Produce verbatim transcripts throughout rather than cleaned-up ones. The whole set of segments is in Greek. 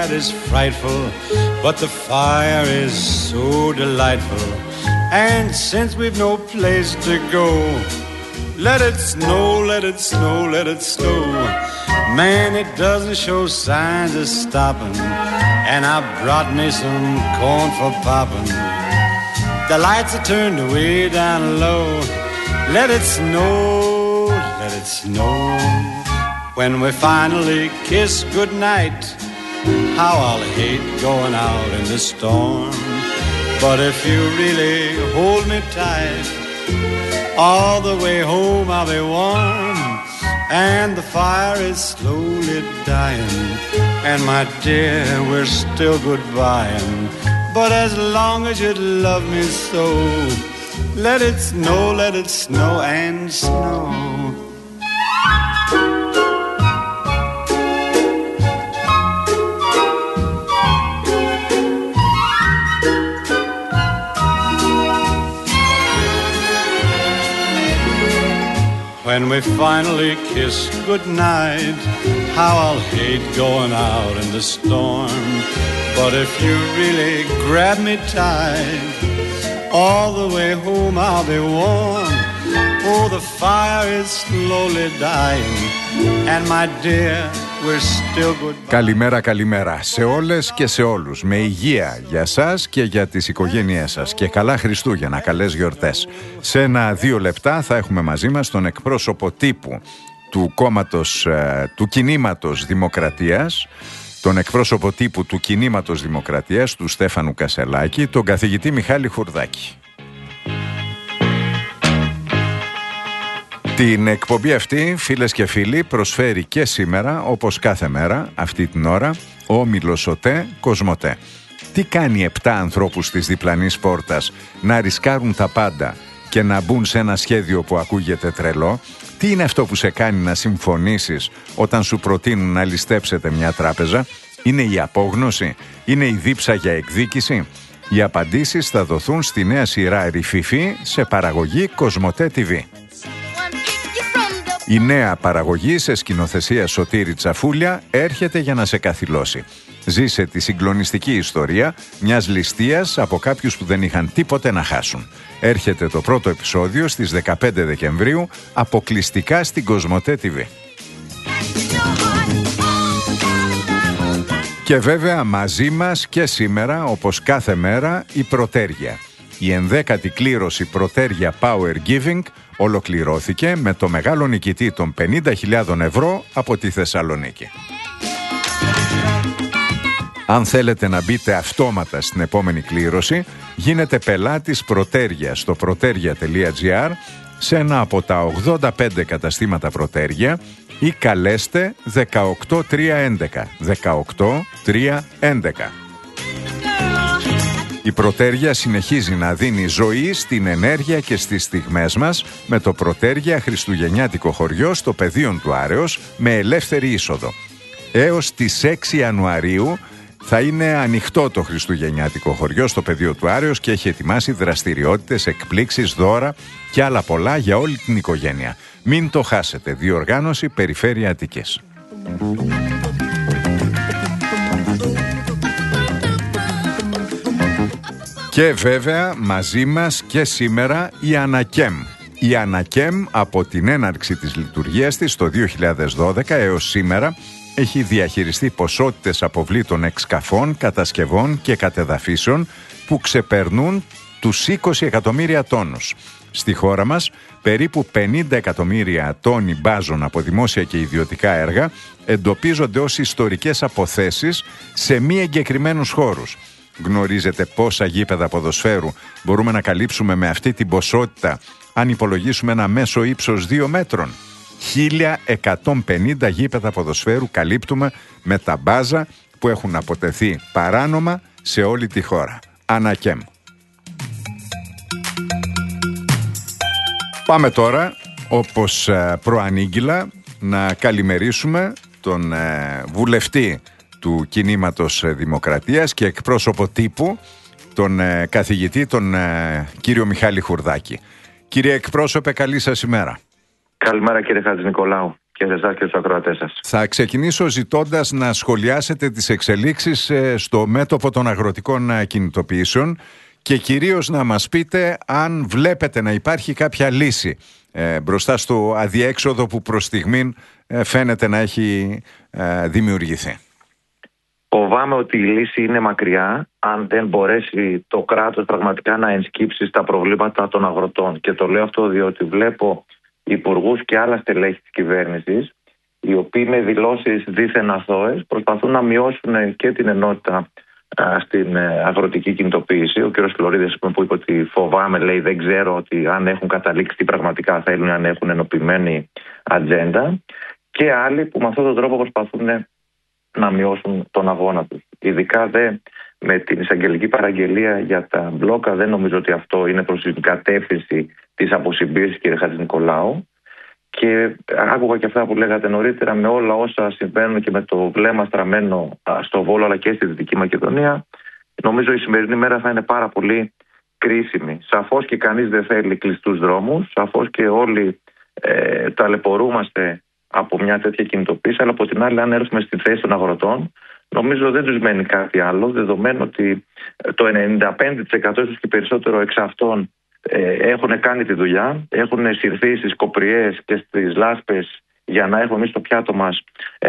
night is frightful, but the fire is so delightful. And since we've no place to go, let it snow, let it snow, let it snow. Man, it doesn't show signs of stopping, and I brought me some corn for popping. The lights are turned way down low. Let it snow, let it snow. When we finally kiss goodnight, how I'll hate going out in the storm. But if you really hold me tight, all the way home I'll be warm. And the fire is slowly dying, and my dear, we're still goodbying. But as long as you love me so, let it snow, let it snow and snow. When we finally kiss goodnight, how I'll hate going out in the storm. But if you really grab me tight, all the way home I'll be warm. Oh, the fire is slowly dying, and my dear, we're still good. Καλημέρα, καλημέρα σε όλες και σε όλους. Με υγεία για σας και για τις οικογένειές σας. Και καλά Χριστούγεννα, καλές γιορτές. Σε ένα-δύο λεπτά θα έχουμε μαζί μας τον εκπρόσωπο τύπου του κόμματος, του κινήματος Δημοκρατίας, τον εκπρόσωπο τύπου του κινήματος Δημοκρατίας, του Στέφανου Κασελάκη, τον καθηγητή Μιχάλη Χουρδάκη. Την εκπομπή αυτή, φίλες και φίλοι, προσφέρει και σήμερα, όπως κάθε μέρα, αυτή την ώρα, ο Όμιλος ΟΤΕ Κοσμοτέ. Τι κάνει επτά ανθρώπους της διπλανής πόρτας να ρισκάρουν τα πάντα και να μπουν σε ένα σχέδιο που ακούγεται τρελό? Τι είναι αυτό που σε κάνει να συμφωνήσεις όταν σου προτείνουν να ληστέψετε μια τράπεζα? Είναι η απόγνωση? Είναι η δίψα για εκδίκηση? Οι απαντήσεις θα δοθούν στη νέα σειρά Ρηφιφή σε παραγωγή Κοσμοτέ τι βι. Η νέα παραγωγή σε σκηνοθεσία Σωτήρη Τσαφούλια έρχεται για να σε καθυλώσει. Ζήσε τη συγκλονιστική ιστορία μιας ληστείας από κάποιους που δεν είχαν τίποτε να χάσουν. Έρχεται το πρώτο επεισόδιο στις δεκαπέντε Δεκεμβρίου αποκλειστικά στην Κοσμοτέ τι βι. Και βέβαια μαζί μας και σήμερα, όπως κάθε μέρα, η Πρωτέργεια. Η ενδέκατη κλήρωση Πρωτέργεια Power Giving ολοκληρώθηκε με το μεγάλο νικητή των πενήντα χιλιάδων ευρώ από τη Θεσσαλονίκη. Αν θέλετε να μπείτε αυτόματα στην επόμενη κλήρωση, γίνετε πελάτης Πρωτέργεια στο πρωτέργεια τελεία τζι άρ σε ένα από τα ογδόντα πέντε καταστήματα Πρωτέργεια ή καλέστε δεκαοκτώ τριακόσια έντεκα. δεκαοκτώ τριακόσια έντεκα. Η Πρωτέργεια συνεχίζει να δίνει ζωή στην ενέργεια και στις στιγμές μας με το Πρωτέργεια Χριστουγεννιάτικο χωριό στο Πεδίον του Άρεως με ελεύθερη είσοδο. Έως τις έξι Ιανουαρίου θα είναι ανοιχτό το Χριστουγεννιάτικο χωριό στο Πεδίο του Άρεως και έχει ετοιμάσει δραστηριότητες, εκπλήξεις, δώρα και άλλα πολλά για όλη την οικογένεια. Μην το χάσετε. Διοργάνωση Περιφέρεια Αττικής. Και βέβαια μαζί μας και σήμερα η Ανακέμ. Η Ανακέμ από την έναρξη της λειτουργίας της το δύο χιλιάδες δώδεκα έως σήμερα έχει διαχειριστεί ποσότητες αποβλήτων εξκαφών, κατασκευών και κατεδαφίσεων που ξεπερνούν τους είκοσι εκατομμύρια τόνους. Στη χώρα μας περίπου πενήντα εκατομμύρια τόνοι μπάζων από δημόσια και ιδιωτικά έργα εντοπίζονται ως ιστορικές αποθέσεις σε μη εγκεκριμένους χώρους. Γνωρίζετε πόσα γήπεδα ποδοσφαίρου μπορούμε να καλύψουμε με αυτή την ποσότητα αν υπολογίσουμε ένα μέσο ύψος δύο μέτρων? χίλια εκατόν πενήντα γήπεδα ποδοσφαίρου καλύπτουμε με τα μπάζα που έχουν αποτεθεί παράνομα σε όλη τη χώρα. Ανακέμ. Πάμε τώρα, όπως προανήγγυλα, να καλημερίσουμε τον βουλευτή του Κινήματος Δημοκρατίας και εκπρόσωπο τύπου, τον καθηγητή, τον κύριο Μιχάλη Χουρδάκη. Κύριε εκπρόσωπε, καλή σας ημέρα. Καλημέρα κύριε Χατζηνικολάου. και σε εσάς και στους ακροατές σας. Θα ξεκινήσω ζητώντας να σχολιάσετε τις εξελίξεις στο μέτωπο των αγροτικών κινητοποιήσεων και κυρίως να μας πείτε αν βλέπετε να υπάρχει κάποια λύση ε, μπροστά στο αδιέξοδο που προς στιγμήν ε, φαίνεται να έχει ε, δημιουργηθεί. Φοβάμαι ότι η λύση είναι μακριά αν δεν μπορέσει το κράτος πραγματικά να ενσκύψει στα προβλήματα των αγροτών. Και το λέω αυτό διότι βλέπω υπουργούς και άλλα στελέχη της κυβέρνησης, οι οποίοι με δηλώσεις δίθεν αθώες προσπαθούν να μειώσουν και την ενότητα α, στην ε, αγροτική κινητοποίηση. Ο κ. Φλωρίδης που είπε ότι φοβάμαι, λέει, δεν ξέρω ότι αν έχουν καταλήξει τι πραγματικά θέλουν, αν έχουν ενωπημένη ατζέντα. Και άλλοι που με αυτόν τον τρόπο προσπαθούν να μειώσουν τον αγώνα τους. Ειδικά δε με την εισαγγελική παραγγελία για τα μπλόκα, δεν νομίζω ότι αυτό είναι προς την κατεύθυνση της αποσυμπίεσης, κ. Χατζηνικολάου. Και άκουγα και αυτά που λέγατε νωρίτερα, με όλα όσα συμβαίνουν και με το βλέμμα στραμμένο στο Βόλο αλλά και στη Δυτική Μακεδονία, νομίζω η σημερινή μέρα θα είναι πάρα πολύ κρίσιμη. Σαφώς και κανείς δεν θέλει κλειστούς δρόμους, σαφώς και όλοι ε, ταλαιπωρούμαστε από μια τέτοια κινητοποίηση, αλλά από την άλλη, αν έρθουμε στη θέση των αγροτών, νομίζω δεν τους μένει κάτι άλλο, δεδομένου ότι το ενενήντα πέντε τοις εκατό ίσως και περισσότερο εξ αυτών ε, έχουν κάνει τη δουλειά, έχουν συρθεί στις κοπριές και στις λάσπες για να έχουμε εμείς στο πιάτο μας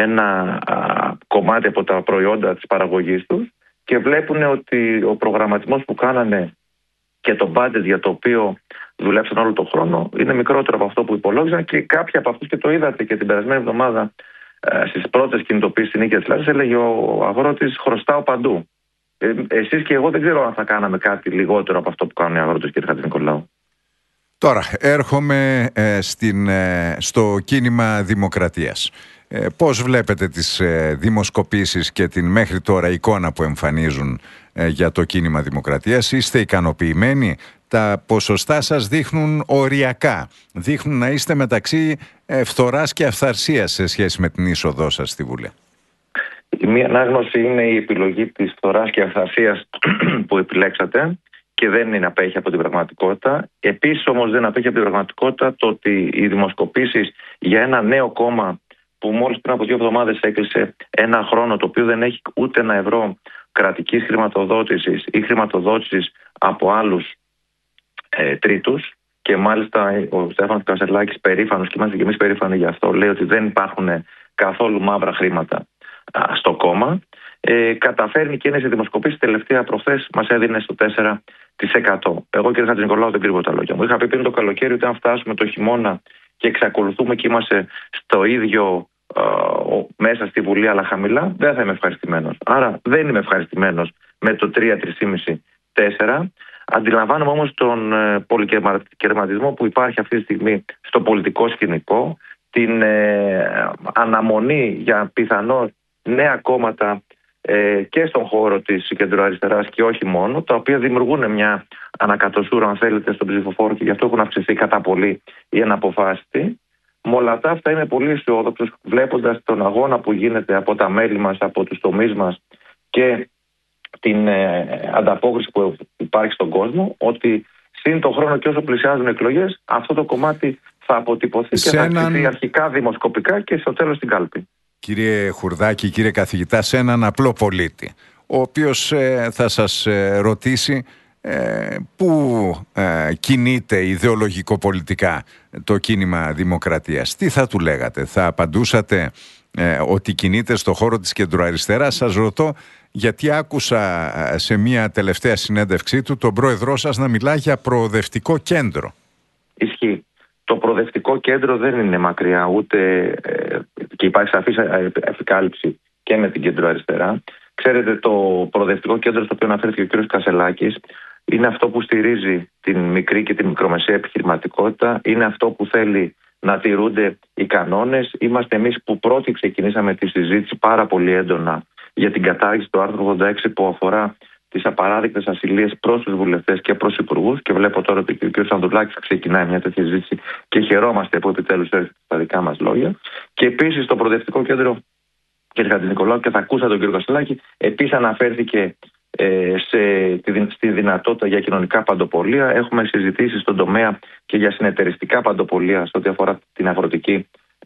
ένα α, κομμάτι από τα προϊόντα της παραγωγής τους και βλέπουν ότι ο προγραμματισμός που κάνανε και το budget για το οποίο δουλέψαν όλο τον χρόνο είναι μικρότερο από αυτό που υπολόγιζαν και κάποιοι από αυτούς, και το είδατε και την περασμένη εβδομάδα ε, στις πρώτες κινητοποίησεις στην Νίκαια της Λάσης, έλεγε ο αγρότης χρωστάω παντού. Ε, εσείς και εγώ δεν ξέρω αν θα κάναμε κάτι λιγότερο από αυτό που κάνουν οι αγρότες, κ. Χατζηνικολάου. Τώρα έρχομαι ε, στην, ε, στο κίνημα Δημοκρατίας. Ε, πώς βλέπετε τις ε, δημοσκοπήσεις και την μέχρι τώρα εικόνα που εμφανίζουν ε, για το κίνημα Δημοκρατίας? Είστε ικανοποιημένοι? Τα ποσοστά σας δείχνουν οριακά. Δείχνουν να είστε μεταξύ ε, φθοράς και αυθαρσίας σε σχέση με την είσοδό σας στη Βουλή. Η μία ανάγνωση είναι η επιλογή της φθοράς και αυθαρσίας που επιλέξατε και δεν είναι απέχει από την πραγματικότητα. Επίσης όμως δεν απέχει από την πραγματικότητα το ότι οι δημοσκοπήσεις για ένα νέο κόμμα που μόλις πριν από δύο εβδομάδες έκλεισε ένα χρόνο, το οποίο δεν έχει ούτε ένα ευρώ κρατικής χρηματοδότησης ή χρηματοδότησης από άλλους ε, τρίτους, και μάλιστα ο Στέφανος Κασελάκης, περήφανος, και είμαστε και εμείς περήφανοι γι' αυτό, λέει ότι δεν υπάρχουν καθόλου μαύρα χρήματα α, στο κόμμα. Ε, καταφέρνει και είναι σε δημοσκοπήσεις. Τελευταία προχθές μας έδινε στο τέσσερα τοις εκατό. Εγώ, κ. Χατζηνικολάου, δεν κρύβω τα λόγια μου. Είχα πει πριν το καλοκαίρι ότι αν φτάσουμε το χειμώνα και εξακολουθούμε και είμαστε στο ίδιο ε, μέσα στη Βουλή αλλά χαμηλά, δεν θα είμαι ευχαριστημένος. Άρα δεν είμαι ευχαριστημένος με το τρία, τρία κόμμα πέντε, τέσσερα. Αντιλαμβάνομαι όμως τον ε, πολυκερματισμό που υπάρχει αυτή τη στιγμή στο πολιτικό σκηνικό, την ε, αναμονή για πιθανώς νέα κόμματα ε, και στον χώρο της κεντροαριστεράς και όχι μόνο, τα οποία δημιουργούν μια ανακατοσούρα, αν θέλετε, στον ψηφοφόρο και γι' αυτό έχουν αυξηθεί κατά πολύ οι αναποφάσιστοι. Με όλα τα αυτά είμαι πολύ αισιόδοξος, βλέποντας τον αγώνα που γίνεται από τα μέλη μας, από τους τομείς μας και την ε, ανταπόκριση που υπάρχει στον κόσμο, ότι σύν τον χρόνο και όσο πλησιάζουν εκλογές, αυτό το κομμάτι θα αποτυπωθεί σε και θα έναν... αυξηθεί αρχικά δημοσκοπικά και στο τέλος στην κάλπη. Κύριε Χουρδάκη, κύριε καθηγητά, σε έναν απλό πολίτη, ο οποίος ε, θα σας ε, ρωτήσει ε, πού ε, κινείται ιδεολογικο-πολιτικά το κίνημα Δημοκρατίας, τι θα του λέγατε? Θα απαντούσατε ε, ότι κινείται στο χώρο της κεντροαριστεράς? Σας ρωτώ γιατί άκουσα σε μια τελευταία συνέντευξή του τον πρόεδρό σας να μιλά για προοδευτικό κέντρο. Ισχύει. Το προοδευτικό κέντρο δεν είναι μακριά, ούτε ε, και υπάρχει σαφής επικάλυψη και με την κεντροαριστερά. Ξέρετε, το προοδευτικό κέντρο στο οποίο αναφέρθηκε ο κ. Κασελάκης είναι αυτό που στηρίζει την μικρή και την μικρομεσαία επιχειρηματικότητα, είναι αυτό που θέλει να τηρούνται οι κανόνες. Είμαστε εμείς που πρώτοι ξεκινήσαμε τη συζήτηση πάρα πολύ έντονα για την κατάργηση του άρθρου ογδόντα έξι που αφορά τις απαράδεκτες ασυλίες προς τους βουλευτές και προς υπουργούς, και βλέπω τώρα ότι ο κ. Σανδουλάκης ξεκινάει μια τέτοια συζήτηση και χαιρόμαστε που επιτέλους έρχεται στα δικά μας λόγια. Και επίσης το προοδευτικό κέντρο, κ. Χατζηνικολάου, και θα ακούσατε τον κ. Κασελάκη, επίσης αναφέρθηκε ε, σε, τη, στη δυνατότητα για κοινωνικά παντοπολία. Έχουμε συζητήσει στον τομέα και για συνεταιριστικά παντοπολία σε ό,τι αφορά την αγροτική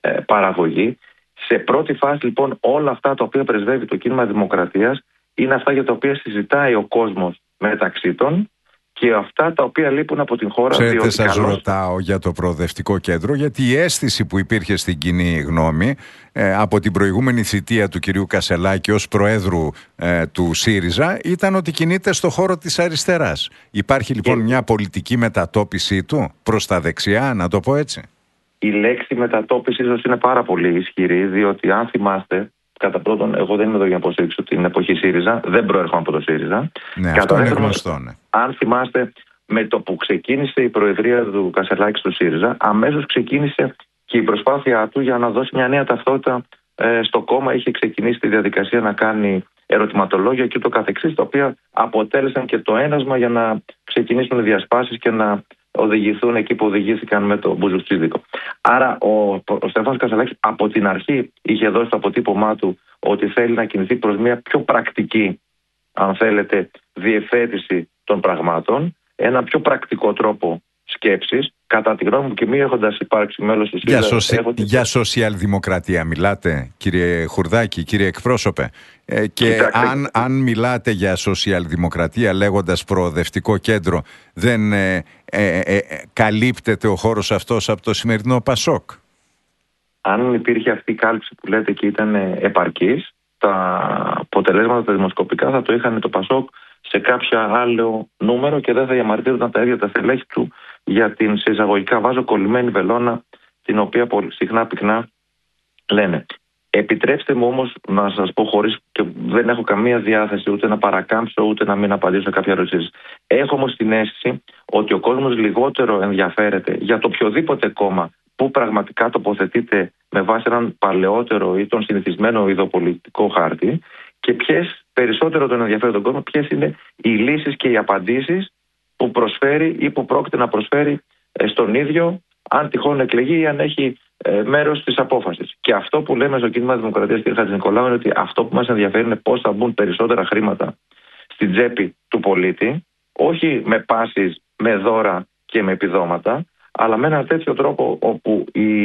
ε, παραγωγή. Σε πρώτη φάση λοιπόν όλα αυτά τα οποία πρεσβεύει το κίνημα Δημοκρατίας είναι αυτά για τα οποία συζητάει ο κόσμος μεταξύ των και αυτά τα οποία λείπουν από την χώρα. Ξέρετε, σας καλώς... ρωτάω για το Προοδευτικό Κέντρο, γιατί η αίσθηση που υπήρχε στην κοινή γνώμη ε, από την προηγούμενη θητεία του κυρίου Κασελάκη ως Προέδρου ε, του ΣΥΡΙΖΑ ήταν ότι κινείται στο χώρο της αριστεράς. Υπάρχει λοιπόν και... μια πολιτική μετατόπιση του προς τα δεξιά, να το πω έτσι? Η λέξη μετατόπιση ίσως είναι πάρα πολύ ισχυρή, διότι αν θυμάστε, κατά πρώτον, εγώ δεν είμαι εδώ για να υποστηρίξω την εποχή ΣΥΡΙΖΑ, δεν προέρχομαι από το ΣΥΡΙΖΑ. Ναι, αυτό είναι γνωστό, ναι. Αν θυμάστε, με το που ξεκίνησε η προεδρία του Κασελάκη στο ΣΥΡΙΖΑ, αμέσως ξεκίνησε και η προσπάθειά του για να δώσει μια νέα ταυτότητα ε, στο κόμμα. Είχε ξεκινήσει τη διαδικασία να κάνει ερωτηματολόγια και ούτω καθεξής, τα οποία αποτέλεσαν και το ένασμα για να ξεκινήσουν οι διασπάσεις και να οδηγηθούν εκεί που οδηγήθηκαν με το Μπουζουκτσίδικο. Άρα ο, ο Στέφανος Κασελάκης από την αρχή είχε δώσει το αποτύπωμά του ότι θέλει να κινηθεί προς μια πιο πρακτική, αν θέλετε, διευθέτηση των πραγμάτων, ένα πιο πρακτικό τρόπο σκέψης, κατά τη γνώμη μου και μη έχοντας υπάρξει μέλος του ΣΥΡΙΖΑ. Για, σοσι... έχοντας... για σοσιαλδημοκρατία μιλάτε, κύριε Χουρδάκη, κύριε εκπρόσωπε, ε, και αν, αν μιλάτε για σοσιαλδημοκρατία λέγοντας Προοδευτικό Κέντρο, δεν ε, ε, ε, ε, καλύπτεται ο χώρος αυτός από το σημερινό ΠΑΣΟΚ? Αν υπήρχε αυτή η κάλυψη που λέτε και ήταν επαρκής, τα αποτελέσματα τα δημοσκοπικά θα το είχαν το ΠΑΣΟΚ σε κάποιο άλλο νούμερο και δεν θα διαμαρτύρονταν τα ίδια τα στελέχη του για την, σε εισαγωγικά βάζω, κολλημένη βελόνα, την οποία πολύ συχνά πυκνά λένε. Επιτρέψτε μου όμως να σας πω, χωρίς και δεν έχω καμία διάθεση ούτε να παρακάμψω ούτε να μην απαντήσω σε κάποια ερωτήσεις. Έχω όμως την αίσθηση ότι ο κόσμος λιγότερο ενδιαφέρεται για το οποιοδήποτε κόμμα που πραγματικά τοποθετείται με βάση έναν παλαιότερο ή τον συνηθισμένο ιδεοπολιτικό χάρτη και ποιες περισσότερο τον ενδιαφέρει τον κόσμο, ποιες είναι οι λύσεις και οι απαντήσεις που προσφέρει ή που πρόκειται να προσφέρει στον ίδιο, αν τυχόν εκλεγεί ή αν έχει ε, μέρος της απόφασης. Και αυτό που λέμε στο κίνημα Δημοκρατίας, κ. Χατζηνικολάου, είναι ότι αυτό που μας ενδιαφέρει είναι πώς θα μπουν περισσότερα χρήματα στην τσέπη του πολίτη, όχι με πάσεις, με δώρα και με επιδόματα, αλλά με έναν τέτοιο τρόπο όπου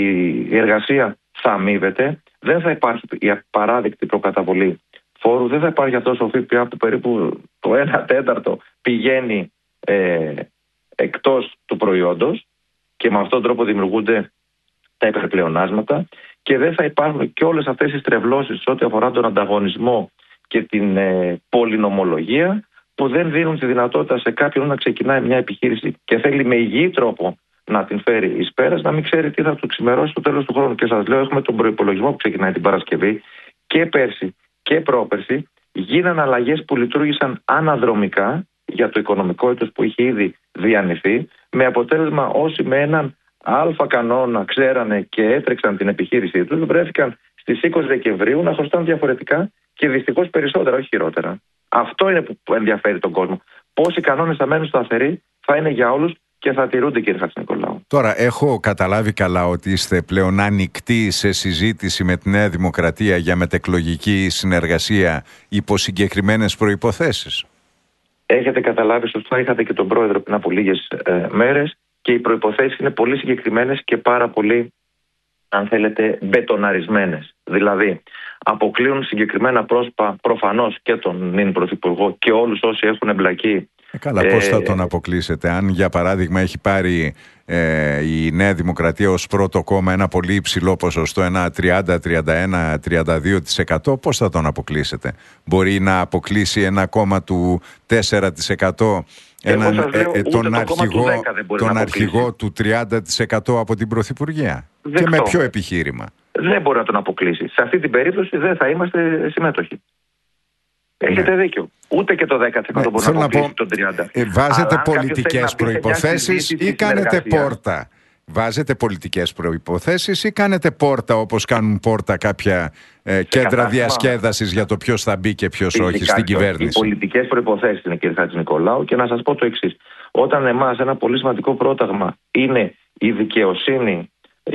η εργασία θα αμείβεται, δεν θα υπάρχει η απαράδεκτη προκαταβολή φόρου, δεν θα υπάρχει αυτός ο ΦΠΑ που περίπου το ένα τέταρτο πηγαίνει ε, εκτός του προϊόντος και με αυτόν τον τρόπο δημιουργούνται τα υπερπλεονάσματα και δεν θα υπάρχουν και όλες αυτές οι στρεβλώσεις ό,τι αφορά τον ανταγωνισμό και την ε, πολυνομολογία που δεν δίνουν τη δυνατότητα σε κάποιον να ξεκινάει μια επιχείρηση και θέλει με υγιή τρόπο να την φέρει εις πέρας, να μην ξέρει τι θα του ξημερώσει στο τέλος του χρόνου. Και σας λέω, έχουμε τον προϋπολογισμό που ξεκινάει την Παρασκευή και πέρσι και πρόπερσι γίνανε αλλαγές που λειτουργήσαν αναδρομικά για το οικονομικό έτος που είχε ήδη διανυθεί, με αποτέλεσμα όσοι με έναν αλφα κανόνα ξέρανε και έτρεξαν την επιχείρησή τους, βρέθηκαν στις είκοσι Δεκεμβρίου να χρωστάνε διαφορετικά και δυστυχώς περισσότερα, όχι χειρότερα. Αυτό είναι που ενδιαφέρει τον κόσμο. Πώς οι κανόνες θα μένουν σταθεροί, θα είναι για όλους και θα τηρούνται, κύριε Χατζηνικολάου. Τώρα, έχω καταλάβει καλά ότι είστε πλέον ανοιχτοί σε συζήτηση με τη Νέα Δημοκρατία για μετεκλογική συνεργασία υπό συγκεκριμένες προϋποθέσεις. Έχετε καταλάβει σωστά, είχατε και τον πρόεδρο πριν από λίγες ε, μέρες και οι προϋποθέσεις είναι πολύ συγκεκριμένες και πάρα πολύ, αν θέλετε, μπετοναρισμένες. Δηλαδή, αποκλείουν συγκεκριμένα πρόσωπα, προφανώς και τον νυν Πρωθυπουργό και όλους όσοι έχουν εμπλακεί. Ε, καλά, ε, πώς θα τον αποκλείσετε? Αν για παράδειγμα έχει πάρει ε, η Νέα Δημοκρατία ως πρώτο κόμμα ένα πολύ υψηλό ποσοστό, ένα τριάντα, τριάντα ένα, τριάντα δύο τοις εκατό, πώς θα τον αποκλείσετε? Μπορεί να αποκλείσει ένα κόμμα του τέσσερα τοις εκατό, έναν, λέω, ε, ε, τον, το αρχηγό, του, τον αρχηγό του τριάντα τοις εκατό από την Πρωθυπουργία? Δεκτό. Και με ποιο επιχείρημα? Δεν μπορεί να τον αποκλείσει. Σε αυτή την περίπτωση δεν θα είμαστε συμμέτοχοι. Έχετε ναι. δίκιο. Ούτε και το δέκα τοις εκατό ναι, μπορεί να αποκλείσει τον τριάντα τοις εκατό. Ε, βάζετε πολιτικές προϋποθέσεις ή κάνετε πόρτα? Βάζετε πολιτικές προϋποθέσεις ή κάνετε πόρτα, όπως κάνουν πόρτα κάποια ε, κέντρα διασκέδασης για το ποιος θα μπει και ποιος Φυσικά, όχι στην κυβέρνηση? Οι πολιτικές προϋποθέσεις είναι, κύριε Χατζηνικολάου, και να σας πω το εξής. Όταν εμάς ένα πολύ σημαντικό πρόταγμα είναι η δικαιοσύνη,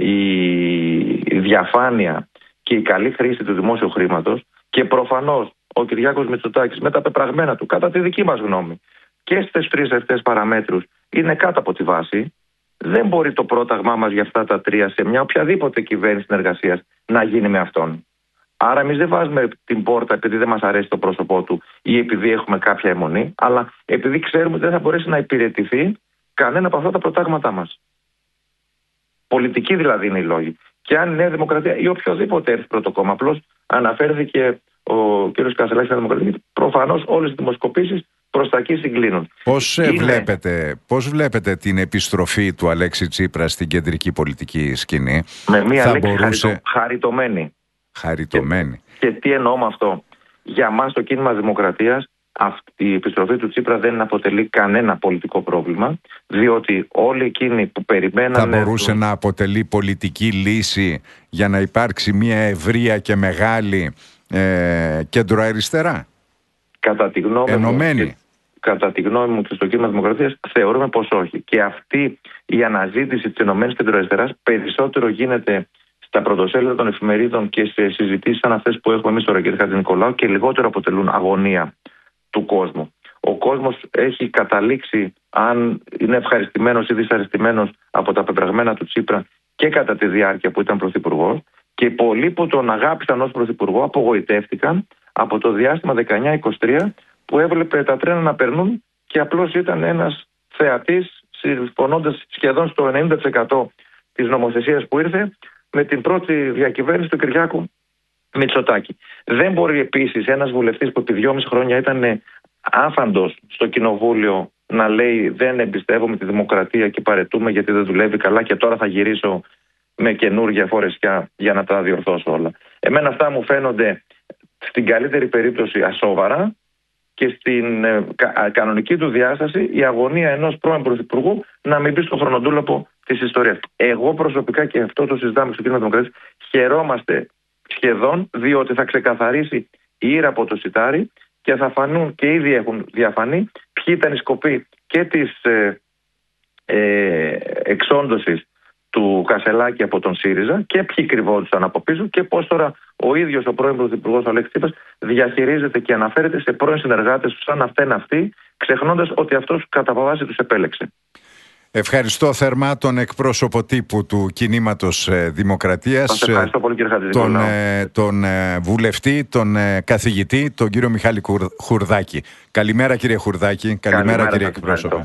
η διαφάνεια και η καλή χρήση του δημόσιου χρήματος, και προφανώς ο Κυριάκος Μητσοτάκης με τα πεπραγμένα του, κατά τη δική μας γνώμη, και στις τρεις αυτές παραμέτρους είναι κάτω από τη βάση, Δεν μπορεί το πρόταγμά μας για αυτά τα τρία σε μια οποιαδήποτε κυβέρνηση συνεργασίας να γίνει με αυτόν. Άρα εμείς δεν βάζουμε την πόρτα επειδή δεν μας αρέσει το πρόσωπό του ή επειδή έχουμε κάποια αιμονή, αλλά επειδή ξέρουμε ότι δεν θα μπορέσει να υπηρετηθεί κανένα από αυτά τα προτάγματά μας. Πολιτική δηλαδή είναι η λόγη. Και αν η Νέα Δημοκρατία ή οποιοδήποτε έρθει πρώτο κόμμα, απλώς αναφέρθηκε ο κ. Κασελάκης στη Δημοκρατία, προφανώς όλες οι δημοσκοπήσεις προς τα εκεί συγκλίνουν. Πώς, είναι... βλέπετε, πώς βλέπετε την επιστροφή του Αλέξη Τσίπρα στην κεντρική πολιτική σκηνή? Με μία θα λέξη μπορούσε... χαριτω... χαριτωμένη. Χαριτωμένη. Και, και τι εννοώ με αυτό? Για μας το κίνημα Δημοκρατίας αυτή η επιστροφή του Τσίπρα δεν αποτελεί κανένα πολιτικό πρόβλημα, διότι όλοι εκείνοι που περιμέναν... Θα μπορούσε του... να αποτελεί πολιτική λύση για να υπάρξει μια ευρεία και μεγάλη ε, κέντρο-αριστερά? Κατά τη γνώμη ενωμένη. μου, κατά τη γνώμη μου και στο κίνημα Δημοκρατίας θεωρούμε πως όχι. Και αυτή η αναζήτηση της ενωμένης κέντρο-αριστεράς περισσότερο γίνεται στα πρωτοσέλιδα των εφημερίδων και σε συζητήσεις σαν αυτές που έχουμε εμείς τώρα, κ. Χατζηνικολάου, και λιγότερο αποτελούν αγωνία του κόσμου. Ο κόσμος έχει καταλήξει, αν είναι ευχαριστημένος ή δυσαρεστημένος από τα πεπραγμένα του Τσίπρα και κατά τη διάρκεια που ήταν πρωθυπουργός, και πολλοί που τον αγάπησαν ως πρωθυπουργό απογοητεύτηκαν από το διάστημα δεκαεννιά είκοσι τρία που έβλεπε τα τρένα να περνούν και απλώς ήταν ένας θεατής, συμφωνώντας σχεδόν στο ενενήντα τοις εκατό της νομοθεσίας που ήρθε με την πρώτη διακυβέρνηση του Κυριάκου Μητσοτάκη. Δεν μπορεί επίσης ένας βουλευτής που επί δυόμιση χρόνια ήταν άφαντος στο κοινοβούλιο να λέει δεν εμπιστεύομαι τη δημοκρατία και παρετούμε γιατί δεν δουλεύει καλά και τώρα θα γυρίσω με καινούργια φορεσιά για να τα διορθώσω όλα. Εμένα αυτά μου φαίνονται στην καλύτερη περίπτωση ασόβαρα και στην ε, κα, κανονική του διάσταση η αγωνία ενός πρώην πρωθυπουργού να μην μπει στο χρονοτούλαπο της ιστορίας. Εγώ προσωπικά, και αυτό το συζητάμε στο κίνημα Δημοκρατίας, χαιρόμαστε σχεδόν διότι θα ξεκαθαρίσει η ήρα από το σιτάρι και θα φανούν, και ήδη έχουν διαφανεί, ποιοι ήταν οι σκοποί και της ε, ε, εξόντωσης του Κασελάκη από τον ΣΥΡΙΖΑ και ποιοι κρυβόντουσαν από πίσω και πώς τώρα ο ίδιος ο πρώην πρωθυπουργός Αλέξης Τσίπρας διαχειρίζεται και αναφέρεται σε πρώην συνεργάτες του σαν αυτήν αυτή, ξεχνώντας ότι αυτός κατά βάση τους επέλεξε. Ευχαριστώ θερμά τον εκπρόσωπο τύπου του κινήματος ε, Δημοκρατίας. Σας ευχαριστώ πολύ, κύριε Χατζηνικολάου. Τον, ε, τον ε, βουλευτή, τον ε, καθηγητή, τον κύριο Μιχάλη Χουρδάκη. Καλημέρα, κύριε Χουρδάκη. Καλημέρα, Καλημέρα κύριε εκπρόσωπε.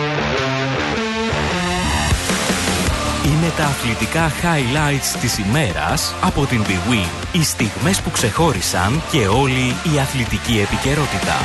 Είναι τα αθλητικά highlights της ημέρας από την Big Win. Οι στιγμές που ξεχώρισαν και όλη η αθλητική επικαιρότητα.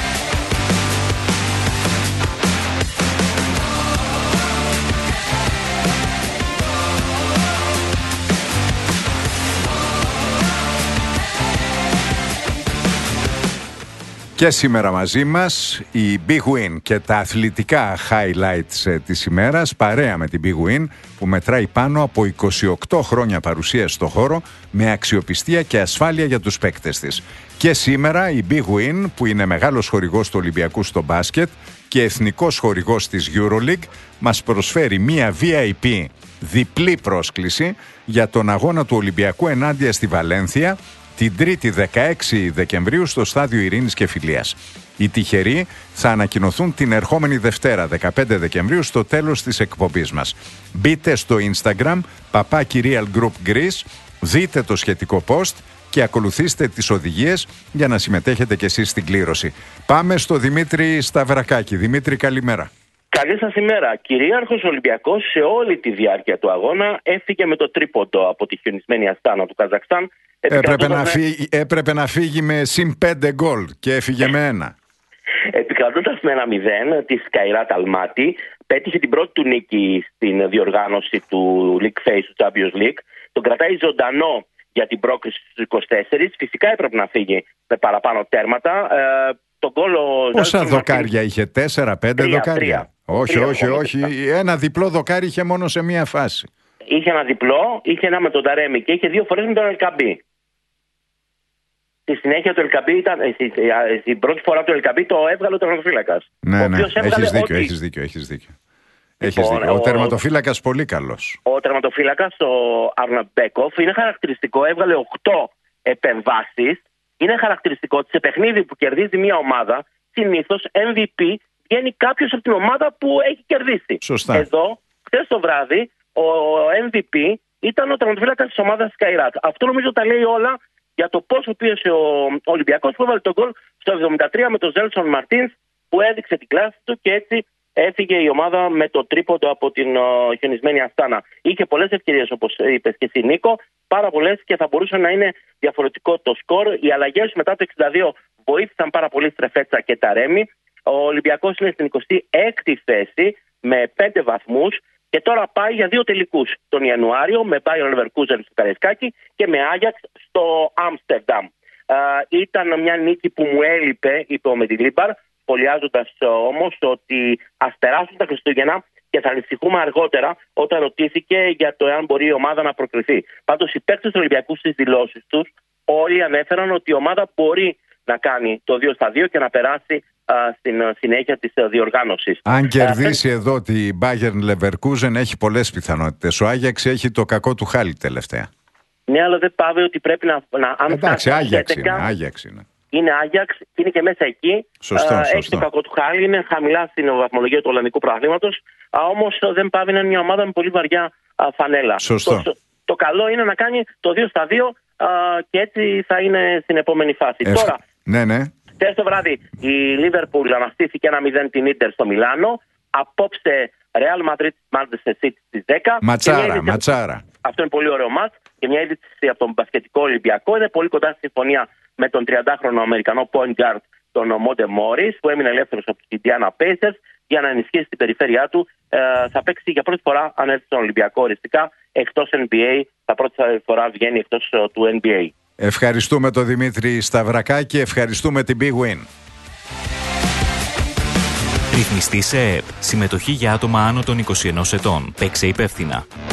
Και σήμερα μαζί μας η Big Win και τα αθλητικά highlights της ημέρας, παρέα με την Big Win που μετράει πάνω από είκοσι οκτώ χρόνια παρουσίας στο χώρο με αξιοπιστία και ασφάλεια για τους παίκτες της. Και σήμερα η Big Win, που είναι μεγάλος χορηγός του Ολυμπιακού στο μπάσκετ και εθνικός χορηγός της EuroLeague, μας προσφέρει μία βι άι πι διπλή πρόσκληση για τον αγώνα του Ολυμπιακού ενάντια στη Βαλένθια την Τρίτη δεκαέξι Δεκεμβρίου στο Στάδιο Ειρήνης και Φιλίας. Οι τυχεροί θα ανακοινωθούν την ερχόμενη Δευτέρα δεκαπέντε Δεκεμβρίου στο τέλος της εκπομπής μας. Μπείτε στο Instagram παπάκι Real Group Greece, δείτε το σχετικό post και ακολουθήστε τις οδηγίες για να συμμετέχετε κι εσείς στην κλήρωση. Πάμε στο Δημήτρη Σταυρακάκη. Δημήτρη, καλημέρα. Καλή σας ημέρα. Κυρίαρχος Ολυμπιακός σε όλη τη διάρκεια του αγώνα έφυγε με το τρίποντο από τη χιονισμένη Αστάνα του Καζακστάν. Έπρεπε να, φύγει, έπρεπε να φύγει με συν πέντε γκολ και έφυγε με ένα. Επικρατώντας με ένα μηδέν τη Σκαϊράτ Αλμάτι, πέτυχε την πρώτη του νίκη στην διοργάνωση του League Phase του Champions League. Τον κρατάει ζωντανό για την πρόκριση στους είκοσι τέσσερα. Φυσικά έπρεπε να φύγει με παραπάνω τέρματα. Ε, τον γκολ, Πόσα δοκάρια είχε, τέσσερα πέντε δοκάρια? Τρία. Όχι, τρία, όχι, όχι. Ένα διπλό δοκάρι είχε μόνο σε μία φάση. Είχε ένα διπλό, είχε ένα με τον Ταρέμι και είχε δύο φορές με τον Ελκαμπή. Στη συνέχεια το Ελκαμπή ήταν, στην πρώτη φορά το Ελκαμπή το έβγαλε ο τερματοφύλακας. Ναι, ναι, έχεις δίκιο, ότι... έχεις δίκιο, έχεις δίκιο. Έχεις λοιπόν, δίκιο. Ο, ο τερματοφύλακας πολύ καλός. Ο τερματοφύλακας, ο Αρναμπέκοφ, είναι χαρακτηριστικό, έβγαλε οκτώ επεμβάσεις. Είναι χαρακτηριστικό ότι σε παιχνίδι που κερδίζει μια ομάδα, συνήθως εμ βι πι βγαίνει κάποιος από την ομάδα που έχει κερδίσει. Σωστά. Εδώ χθες το βράδυ ο εμ βι πι ήταν ο τερματοφύλακας της ομάδας Skyrat. Αυτό νομίζω τα λέει όλα για το πόσο πίεσε ο Ολυμπιακός που έβαλε τον γκολ στο εβδομήντα τρία με τον Ζέλσον Μαρτίνς, που έδειξε την κλάση του και έτσι έφυγε η ομάδα με το τρίποντο από την uh, χιονισμένη Αστάνα. Είχε πολλές ευκαιρίες, όπως είπες και εσύ, Νίκο, πάρα πολλές, και θα μπορούσε να είναι διαφορετικό το σκορ. Οι αλλαγές μετά το εξήντα δύο βοήθησαν πάρα πολύ Στρεφέτσα και Ταρέμι. Ο Ολυμπιακός είναι στην εικοστή έκτη θέση με πέντε βαθμούς και τώρα πάει για δύο τελικούς τον Ιανουάριο, με Bayern Leverkusen στο Καραϊσκάκι και με Άγιαξ στο Άμστερνταμ. Uh, ήταν μια νίκη που μου έλειπε, είπε ο Μεντιλίμπαρ, σχολιάζοντας όμως ότι ας περάσουν τα Χριστούγεννα και θα ανησυχούμε αργότερα όταν ρωτήθηκε για το εάν μπορεί η ομάδα να προκριθεί. Πάντως οι παίκτες του Ολυμπιακού στις δηλώσεις τους όλοι ανέφεραν ότι η ομάδα μπορεί να κάνει το δύο στα δύο και να περάσει α, στην συνέχεια της διοργάνωσης. Αν κερδίσει ε, εδώ τη Bayern Leverkusen έχει πολλές πιθανότητες. Ο Άγιαξ έχει το κακό του χάλι τελευταία. Ναι, αλλά δεν πάβει ότι πρέπει να... να αν εντάξει, Άγιαξ είναι, Άγιαξ είναι. Είναι Άγιαξ, είναι και μέσα εκεί. Σωστό, uh, σωστό. Έχει το κακό του χάλι, είναι χαμηλά στην βαθμολογία του Ολλανδικού Πρωταθλήματος. Uh, όμως δεν πάβει να είναι μια ομάδα με πολύ βαριά uh, φανέλα. Σωστό. Το, το καλό είναι να κάνει το δύο στα δύο uh, και έτσι θα είναι στην επόμενη φάση. Εφ... Τώρα, ναι, ναι. χθες το βράδυ η Λίβερπουλ αναστήθηκε ένα μηδέν την Ίντερ στο Μιλάνο. Απόψε Real Madrid Manchester City στις δέκα. Ματσάρα, είδηση... ματσάρα. Αυτό είναι πολύ ωραίο μάτς και μια είδηση από τον μπασκετικό Ολυμπιακό. Είναι πολύ κοντά στη συμφωνία με τον τριαντάχρονο Αμερικανό point guard, τον Μοντε Μόρις, που έμεινε ελεύθερος από την Indiana Pacers για να ενισχύσει την περιφέρειά του. Ε, θα παίξει για πρώτη φορά, αν έρθει στον Ολυμπιακό οριστικά, εκτός εν μπι έι. Θα πρώτη φορά βγαίνει εκτός uh, του εν μπι έι. Ευχαριστούμε τον Δημήτρη Σταυρακάκη, ευχαριστούμε την Big Win. Ρυθμιστή σε ΕΕΠ. Συμμετοχή για άτομα άνω των είκοσι ενός ετών. Παίξε υπεύθυνα.